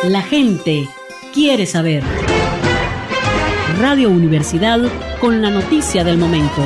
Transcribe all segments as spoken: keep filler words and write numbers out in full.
La gente quiere saber. Radio Universidad con la noticia del momento.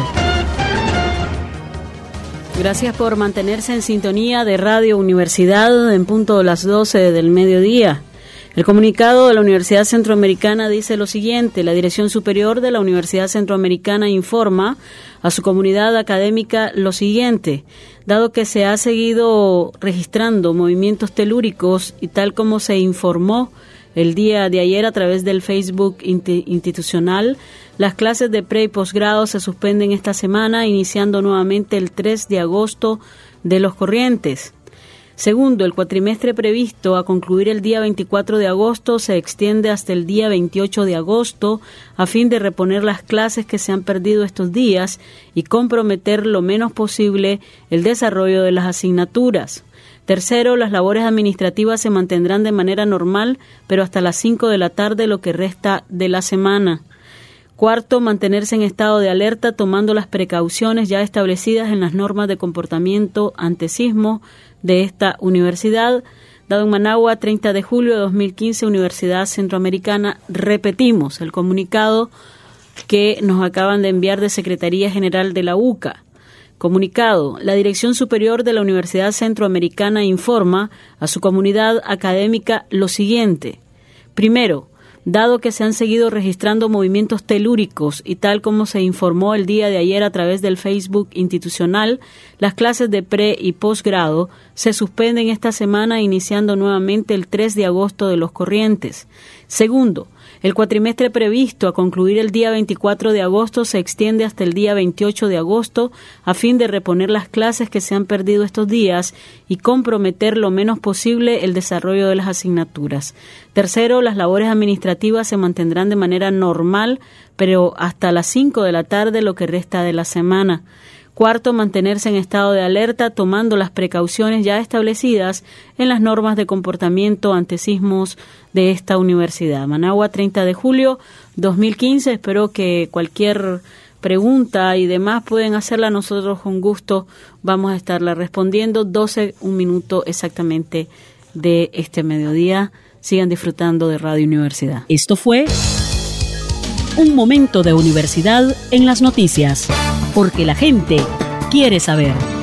Gracias por mantenerse en sintonía de Radio Universidad en punto de las doce del mediodía. El comunicado de la Universidad Centroamericana dice lo siguiente: la Dirección Superior de la Universidad Centroamericana informa a su comunidad académica lo siguiente: dado que se ha seguido registrando movimientos telúricos y tal como se informó el día de ayer a través del Facebook institucional, las clases de pre y posgrado se suspenden esta semana, iniciando nuevamente el tres de agosto de los corrientes. Segundo, el cuatrimestre previsto a concluir el día veinticuatro de agosto se extiende hasta el día veintiocho de agosto a fin de reponer las clases que se han perdido estos días y comprometer lo menos posible el desarrollo de las asignaturas. Tercero, las labores administrativas se mantendrán de manera normal, pero hasta las cinco de la tarde lo que resta de la semana. Cuarto, mantenerse en estado de alerta tomando las precauciones ya establecidas en las normas de comportamiento ante sismo de esta universidad. Dado en Managua, treinta de julio de dos mil quince, Universidad Centroamericana. Repetimos el comunicado que nos acaban de enviar de Secretaría General de la U C A. Comunicado: la Dirección Superior de la Universidad Centroamericana informa a su comunidad académica lo siguiente. Primero, dado que se han seguido registrando movimientos telúricos y tal como se informó el día de ayer a través del Facebook institucional, las clases de pre y posgrado se suspenden esta semana, iniciando nuevamente el tres de agosto de los corrientes. Segundo, el cuatrimestre previsto a concluir el día veinticuatro de agosto se extiende hasta el día veintiocho de agosto a fin de reponer las clases que se han perdido estos días y comprometer lo menos posible el desarrollo de las asignaturas. Tercero, las labores administrativas se mantendrán de manera normal, pero hasta las cinco de la tarde lo que resta de la semana. Cuarto, mantenerse en estado de alerta tomando las precauciones ya establecidas en las normas de comportamiento ante sismos de esta universidad. Managua, treinta de julio dos mil quince. Espero que cualquier pregunta y demás pueden hacerla. Nosotros con gusto vamos a estarla respondiendo. doce, un minuto exactamente de este mediodía. Sigan disfrutando de Radio Universidad. Esto fue Un Momento de Universidad en las Noticias, porque la gente quiere saber.